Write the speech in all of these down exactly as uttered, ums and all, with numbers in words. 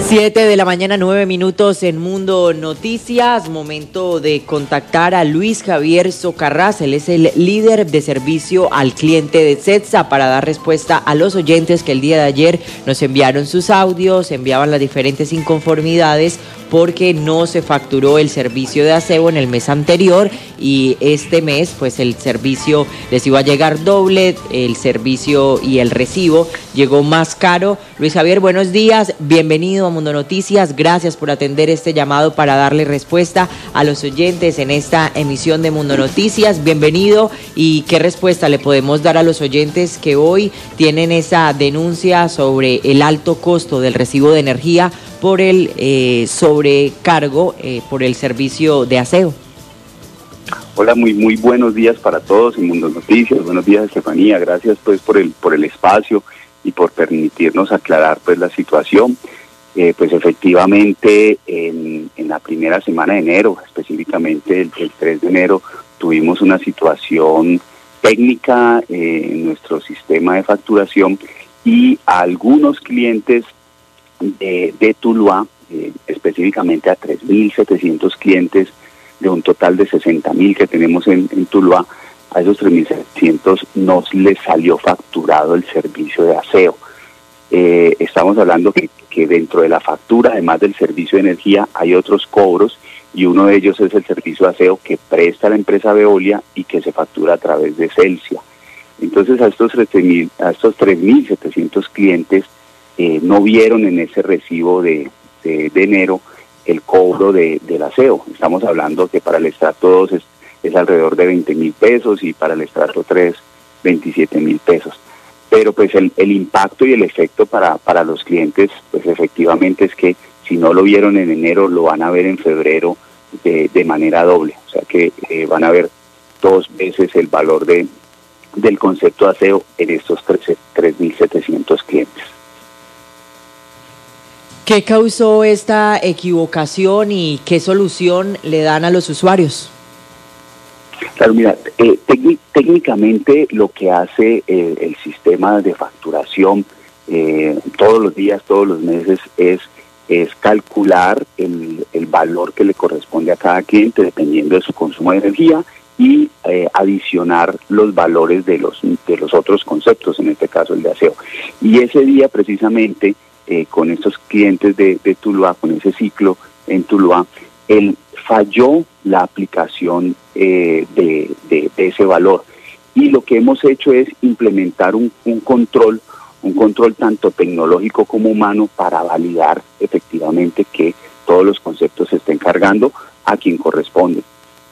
Siete de la mañana, nueve minutos en Mundo Noticias. Momento de contactar a Luis Javier Socarrás. Él es el líder de servicio al cliente de CETSA, para dar respuesta a los oyentes que el día de ayer nos enviaron sus audios, enviaban las diferentes inconformidades porque no se facturó el servicio de aseo en el mes anterior, y este mes pues el servicio les iba a llegar doble, el servicio y el recibo llegó más caro. Luis Javier, buenos días, bienvenido a Mundo Noticias, gracias por atender este llamado para darle respuesta a los oyentes en esta emisión de Mundo Noticias. Bienvenido. ¿Y qué respuesta le podemos dar a los oyentes que hoy tienen esa denuncia sobre el alto costo del recibo de energía por el eh, sobrecargo eh, por el servicio de aseo? Hola, muy muy buenos días para todos en Mundo Noticias. Buenos días, Estefanía. Gracias pues por el por el espacio y por permitirnos aclarar pues la situación. Eh, pues efectivamente en, en la primera semana de enero, específicamente el, el tres de enero, tuvimos una situación técnica eh, en nuestro sistema de facturación, y a algunos clientes de, de Tuluá, eh, específicamente a tres mil setecientos clientes de un total de sesenta mil que tenemos en, en Tuluá, a esos tres mil setecientos no les salió facturado el servicio de aseo. Eh, estamos hablando que, que dentro de la factura, además del servicio de energía, hay otros cobros, y uno de ellos es el servicio de aseo que presta la empresa Veolia y que se factura a través de Celsia. Entonces a estos tres mil setecientos clientes eh, no vieron en ese recibo de, de, de enero el cobro de, del aseo. Estamos hablando que para el estrato dos es, es alrededor de veinte mil pesos y para el estrato tres, veintisiete mil pesos. Pero pues el, el impacto y el efecto para, para los clientes, pues efectivamente es que si no lo vieron en enero, lo van a ver en febrero de, de manera doble. O sea que eh, van a ver dos veces el valor de, del concepto de aseo en estos tres mil setecientos clientes. ¿Qué causó esta equivocación y qué solución le dan a los usuarios? Claro, mira, eh, técnicamente lo que hace eh, el sistema de facturación eh, todos los días, todos los meses, es, es calcular el, el valor que le corresponde a cada cliente dependiendo de su consumo de energía, y eh, adicionar los valores de los, de los otros conceptos, en este caso el de aseo. Y ese día precisamente, eh, con estos clientes de, de Tuluá, con ese ciclo en Tuluá, el falló la aplicación eh, de, de, de ese valor, y lo que hemos hecho es implementar un, un control, un control tanto tecnológico como humano, para validar efectivamente que todos los conceptos se estén cargando a quien corresponde.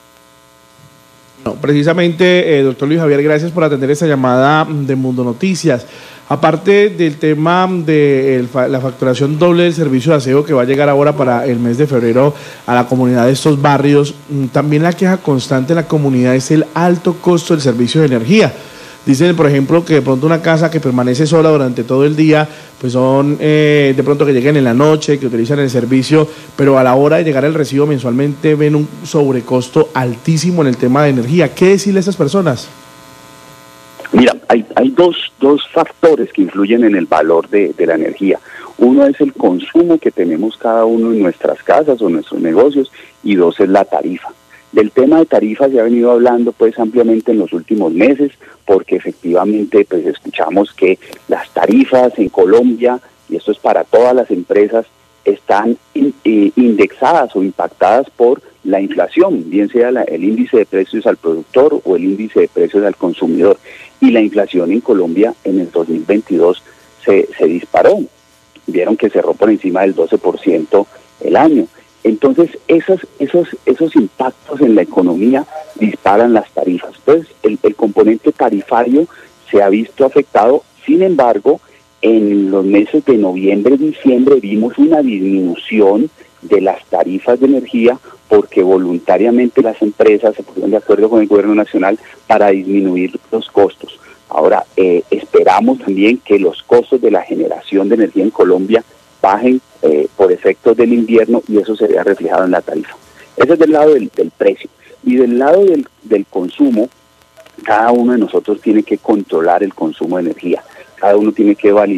No, precisamente, eh, doctor Luis Javier, gracias por atender esta llamada de Mundo Noticias. Aparte del tema de el, la facturación doble del servicio de aseo que va a llegar ahora para el mes de febrero a la comunidad de estos barrios, también la queja constante en la comunidad es el alto costo del servicio de energía. Dicen, por ejemplo, que de pronto una casa que permanece sola durante todo el día, pues son eh, de pronto que lleguen en la noche, que utilizan el servicio, pero a la hora de llegar el recibo mensualmente ven un sobrecosto altísimo en el tema de energía. ¿Qué decirle a esas personas? Mira, hay, hay dos, dos factores que influyen en el valor de, de la energía. Uno es el consumo que tenemos cada uno en nuestras casas o nuestros negocios, y dos es la tarifa. Del tema de tarifas se ha venido hablando pues ampliamente en los últimos meses, porque efectivamente pues escuchamos que las tarifas en Colombia, y esto es para todas las empresas, están in, eh, indexadas o impactadas por la inflación, bien sea la, el índice de precios al productor o el índice de precios al consumidor. Y la inflación en Colombia en el dos mil veintidós se, se disparó. Vieron que cerró por encima del doce por ciento el año. Entonces, esos, esos, esos impactos en la economía disparan las tarifas. Entonces, el, el componente tarifario se ha visto afectado. Sin embargo, en los meses de noviembre y diciembre vimos una disminución de las tarifas de energía, porque voluntariamente las empresas se pusieron de acuerdo con el gobierno nacional para disminuir los costos. Ahora, eh, esperamos también que los costos de la generación de energía en Colombia bajen eh, por efectos del invierno, y eso se vea reflejado en la tarifa. Eso es del lado del, del precio. Y del lado del, del consumo, cada uno de nosotros tiene que controlar el consumo de energía. Cada uno tiene que validar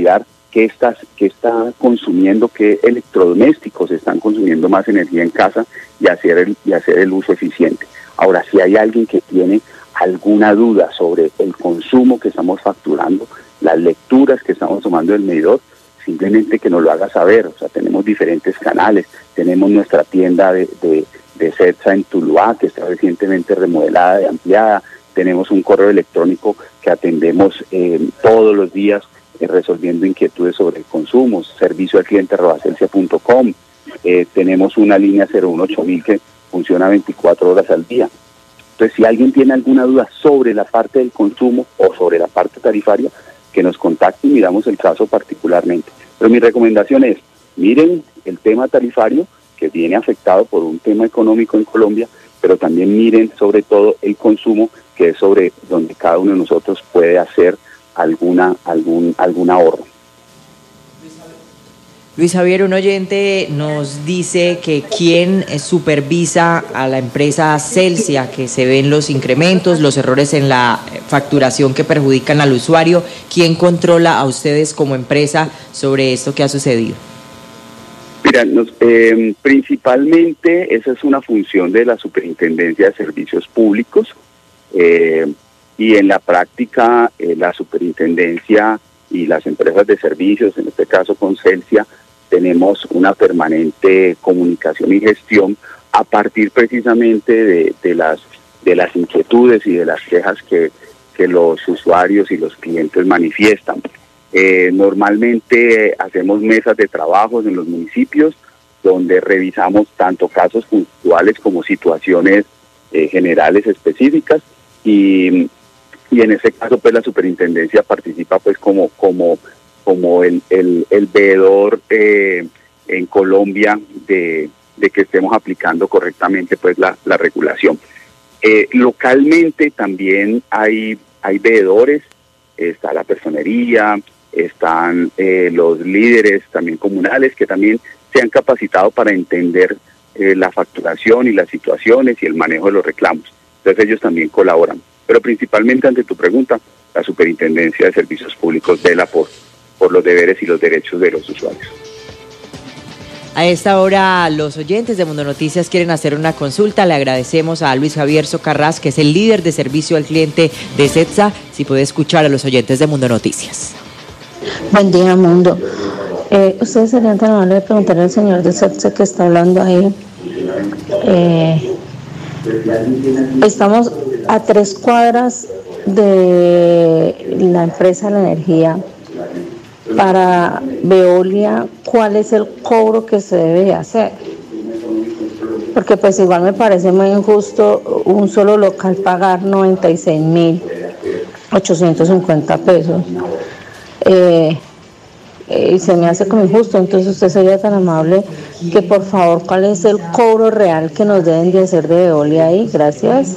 qué, estás, qué está consumiendo, qué electrodomésticos están consumiendo más energía en casa y hacer el, y hacer el uso eficiente. Ahora, si hay alguien que tiene alguna duda sobre el consumo que estamos facturando, las lecturas que estamos tomando del medidor, simplemente que nos lo haga saber. O sea, tenemos diferentes canales, tenemos nuestra tienda de, de, de CETSA en Tuluá, que está recientemente remodelada y ampliada, tenemos un correo electrónico que atendemos eh, todos los días eh, resolviendo inquietudes sobre el consumo, servicio al cliente arroba celsia punto com, eh, tenemos una línea cero uno ocho mil que funciona veinticuatro horas al día. Entonces, si alguien tiene alguna duda sobre la parte del consumo o sobre la parte tarifaria, que nos contacte y miramos el caso particularmente. Pero mi recomendación es, miren el tema tarifario, que viene afectado por un tema económico en Colombia, pero también miren sobre todo el consumo, que es sobre donde cada uno de nosotros puede hacer alguna, algún, algún ahorro. Luis Javier, un oyente nos dice que quién supervisa a la empresa Celsia, que se ven los incrementos, los errores en la facturación que perjudican al usuario. ¿Quién controla a ustedes como empresa sobre esto que ha sucedido? Mira, nos, eh, principalmente esa es una función de la Superintendencia de Servicios Públicos eh, y en la práctica eh, la Superintendencia y las empresas de servicios, en este caso con Celsia, tenemos una permanente comunicación y gestión a partir precisamente de, de las de las inquietudes y de las quejas que, que los usuarios y los clientes manifiestan. Eh, normalmente hacemos mesas de trabajo en los municipios donde revisamos tanto casos puntuales como situaciones eh, generales específicas y, y en ese caso pues la superintendencia participa pues como como como el, el, el veedor eh, en Colombia de, de que estemos aplicando correctamente pues la, la regulación. Eh, localmente también hay, hay veedores, está la personería, están eh, los líderes también comunales que también se han capacitado para entender eh, la facturación y las situaciones y el manejo de los reclamos. Entonces ellos también colaboran. Pero principalmente ante tu pregunta, la Superintendencia de Servicios Públicos vela por por los deberes y los derechos de los usuarios. A esta hora los oyentes de Mundo Noticias quieren hacer una consulta. Le agradecemos a Luis Javier Socarrás, que es el líder de servicio al cliente de CETSA. Si puede escuchar a los oyentes de Mundo Noticias. Buen día, Mundo. Eh, ustedes serían tan amables de preguntarle al señor de CETSA que está hablando ahí. Eh, estamos a tres cuadras de la empresa de la energía. Para Veolia, ¿cuál es el cobro que se debe hacer? Porque pues igual me parece muy injusto un solo local pagar noventa y seis mil ochocientos cincuenta pesos. Eh, eh, y se me hace como injusto. Entonces usted sería tan amable que por favor, ¿cuál es el cobro real que nos deben de hacer de Veolia ahí? Gracias.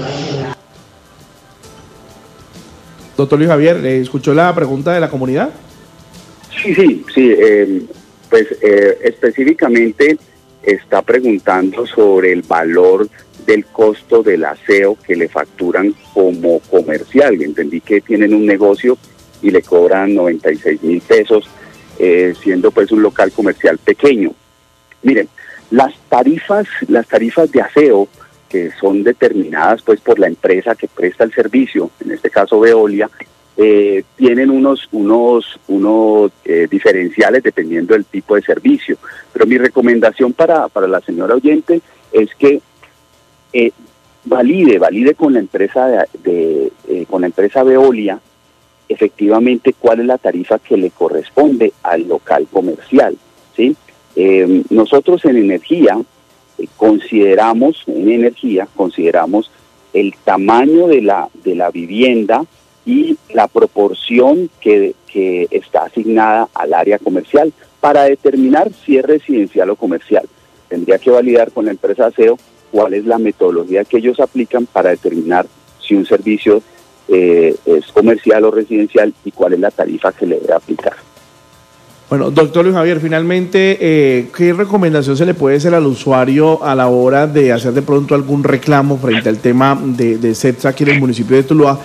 Doctor Luis Javier, ¿escuchó la pregunta de la comunidad? Sí, sí, sí. Eh, pues eh, específicamente está preguntando sobre el valor del costo del aseo que le facturan como comercial. Entendí que tienen un negocio y le cobran noventa y seis mil pesos, eh, siendo pues un local comercial pequeño. Miren, las tarifas, las tarifas de aseo que son determinadas pues por la empresa que presta el servicio, en este caso Veolia, eh, tienen unos unos unos eh, diferenciales dependiendo del tipo de servicio. Pero mi recomendación para, para la señora oyente es que eh, valide, valide con la empresa de, de eh, con la empresa Veolia efectivamente cuál es la tarifa que le corresponde al local comercial, ¿sí? Eh, nosotros en energía eh, consideramos, en energía consideramos el tamaño de la de la vivienda y la proporción que, que está asignada al área comercial para determinar si es residencial o comercial. Tendría que validar con la empresa aseo cuál es la metodología que ellos aplican para determinar si un servicio eh, es comercial o residencial y cuál es la tarifa que le debe aplicar. Bueno, doctor Luis Javier, finalmente, eh, ¿qué recomendación se le puede hacer al usuario a la hora de hacer de pronto algún reclamo frente al tema de, de CETSA aquí en el municipio de Tuluá?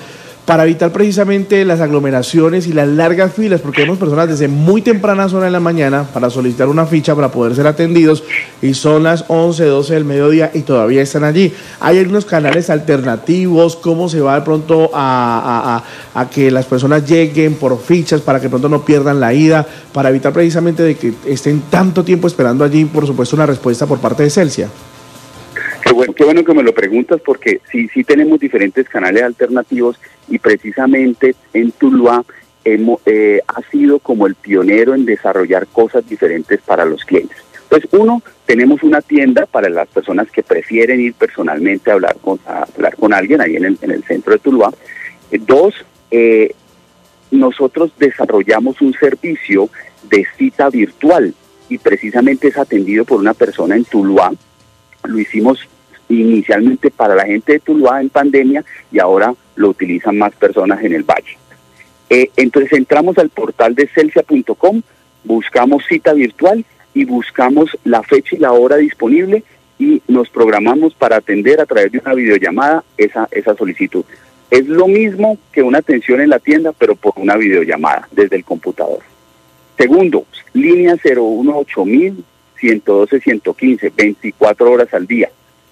para evitar precisamente las aglomeraciones y las largas filas, porque vemos personas desde muy tempranas horas de la mañana para solicitar una ficha para poder ser atendidos y son las once, doce del mediodía y todavía están allí. Hay algunos canales alternativos, cómo se va de pronto a, a, a, a que las personas lleguen por fichas para que de pronto no pierdan la ida, para evitar precisamente de que estén tanto tiempo esperando allí, por supuesto, una respuesta por parte de Celsia. Qué bueno, qué bueno que me lo preguntas, porque sí, sí tenemos diferentes canales alternativos y precisamente en Tuluá hemos, eh, ha sido como el pionero en desarrollar cosas diferentes para los clientes. Pues uno, tenemos una tienda para las personas que prefieren ir personalmente a hablar con, a hablar con alguien ahí en el, en el centro de Tuluá. Eh, dos, eh, nosotros desarrollamos un servicio de cita virtual y precisamente es atendido por una persona en Tuluá. Lo hicimos inicialmente para la gente de Tuluá en pandemia y ahora lo utilizan más personas en el Valle. Eh, entonces entramos al portal de celsia punto com, buscamos cita virtual y buscamos la fecha y la hora disponible y nos programamos para atender a través de una videollamada esa, esa solicitud. Es lo mismo que una atención en la tienda, pero por una videollamada desde el computador. Segundo, línea cero uno ocho mil, ciento doce, ciento quince, veinticuatro horas al día.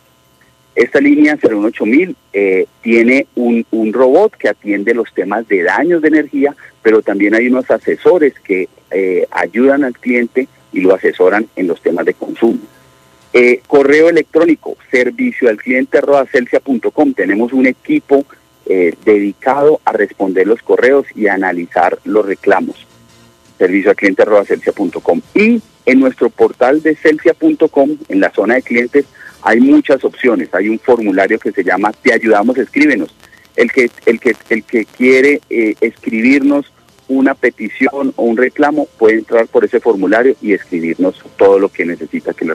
Esta línea cero uno ocho mil eh, tiene un, un robot que atiende los temas de daños de energía, pero también hay unos asesores que eh, ayudan al cliente y lo asesoran en los temas de consumo. Eh, correo electrónico, servicio al cliente arroba celsia punto com. Tenemos un equipo eh, dedicado a responder los correos y a analizar los reclamos. Servicio al cliente arroba celsia punto com. Y en nuestro portal de celsia punto com, en la zona de clientes, hay muchas opciones. Hay un formulario que se llama Te ayudamos, escríbenos. El que, el que, el que quiere eh, escribirnos una petición o un reclamo puede entrar por ese formulario y escribirnos todo lo que necesita que le